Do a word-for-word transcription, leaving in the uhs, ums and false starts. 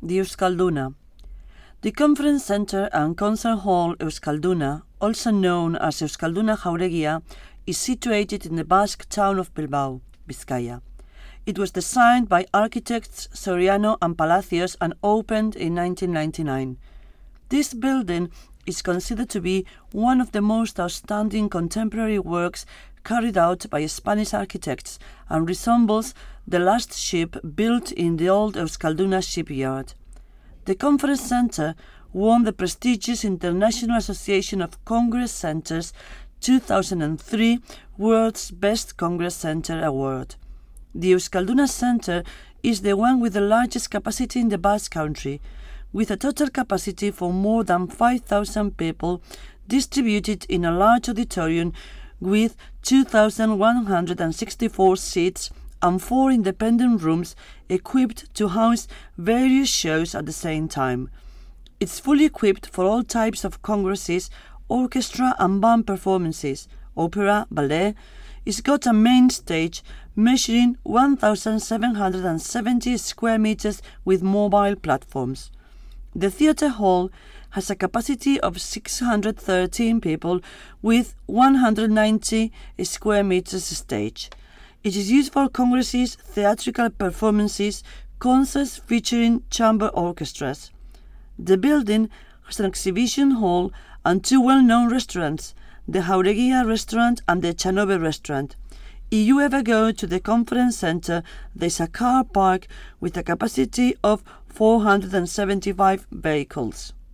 the Euskalduna. The Conference Center and Concert Hall Euskalduna, also known as Euskalduna Jauregia, is situated in the Basque town of Bilbao, Vizcaya. It was designed by architects Soriano and Palacios and opened in nineteen ninety-nine. This building is considered to be one of the most outstanding contemporary works carried out by Spanish architects and resembles the last ship built in the old Euskalduna shipyard. The Conference Center won the prestigious International Association of Congress Centers two thousand three World's Best Congress Center Award. The Euskalduna Center is the one with the largest capacity in the Basque Country, with a total capacity for more than five thousand people distributed in a large auditorium with two thousand one hundred sixty-four seats and four independent rooms equipped to house various shows at the same time. It's fully equipped for all types of congresses, orchestra and band performances, opera, ballet. It's got a main stage measuring one thousand seven hundred seventy square meters with mobile platforms. The theatre hall has a capacity of six hundred thirteen people with one hundred ninety square meters stage. It is used for congresses, theatrical performances, concerts featuring chamber orchestras. The building has an exhibition hall and two well-known restaurants, the Jauregia restaurant and the Chanove restaurant. If you ever go to the conference center, there's a car park with a capacity of four hundred seventy-five vehicles.